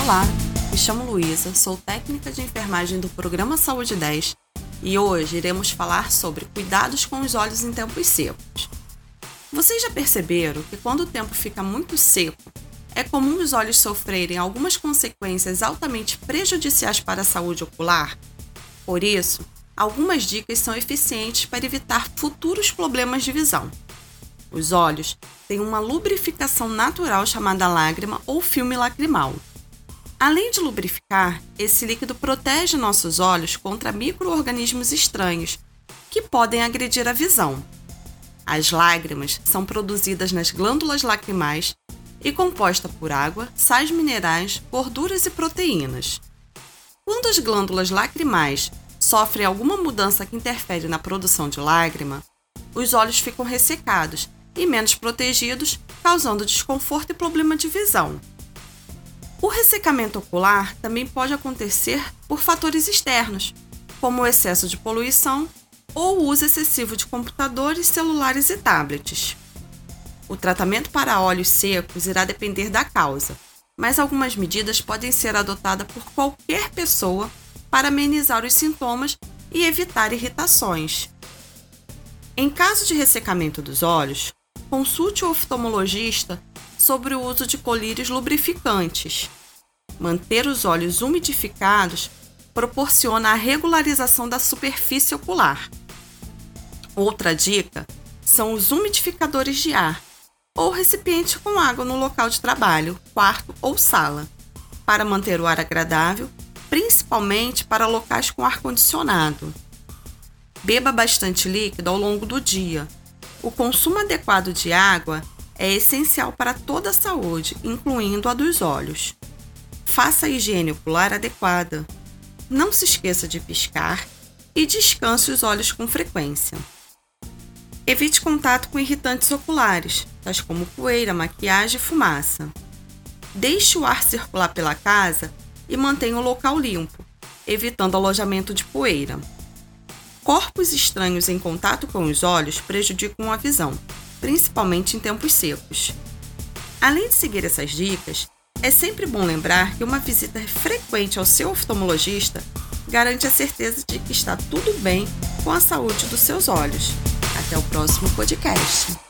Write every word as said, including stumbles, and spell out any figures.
Olá, me chamo Luísa, sou técnica de enfermagem do Programa Saúde dez e hoje iremos falar sobre cuidados com os olhos em tempos secos. Vocês já perceberam que quando o tempo fica muito seco, é comum os olhos sofrerem algumas consequências altamente prejudiciais para a saúde ocular? Por isso, algumas dicas são eficientes para evitar futuros problemas de visão. Os olhos têm uma lubrificação natural chamada lágrima ou filme lacrimal. Além de lubrificar, esse líquido protege nossos olhos contra micro-organismos estranhos que podem agredir a visão. As lágrimas são produzidas nas glândulas lacrimais e composta por água, sais minerais, gorduras e proteínas. Quando as glândulas lacrimais sofrem alguma mudança que interfere na produção de lágrima, os olhos ficam ressecados e menos protegidos, causando desconforto e problema de visão. O ressecamento ocular também pode acontecer por fatores externos, como o excesso de poluição ou o uso excessivo de computadores, celulares e tablets. O tratamento para olhos secos irá depender da causa, mas algumas medidas podem ser adotadas por qualquer pessoa para amenizar os sintomas e evitar irritações. Em caso de ressecamento dos olhos, consulte o oftalmologista sobre o uso de colírios lubrificantes. Manter os olhos umidificados proporciona a regularização da superfície ocular. Outra dica são os umidificadores de ar ou recipiente com água no local de trabalho, quarto ou sala, para manter o ar agradável, principalmente para locais com ar-condicionado. Beba bastante líquido ao longo do dia. O consumo adequado de água é essencial para toda a saúde, incluindo a dos olhos. Faça a higiene ocular adequada. Não se esqueça de piscar e descanse os olhos com frequência. Evite contato com irritantes oculares, tais como poeira, maquiagem e fumaça. Deixe o ar circular pela casa e mantenha o local limpo, evitando alojamento de poeira. Corpos estranhos em contato com os olhos prejudicam a visão, principalmente em tempos secos. Além de seguir essas dicas, é sempre bom lembrar que uma visita frequente ao seu oftalmologista garante a certeza de que está tudo bem com a saúde dos seus olhos. Até o próximo podcast.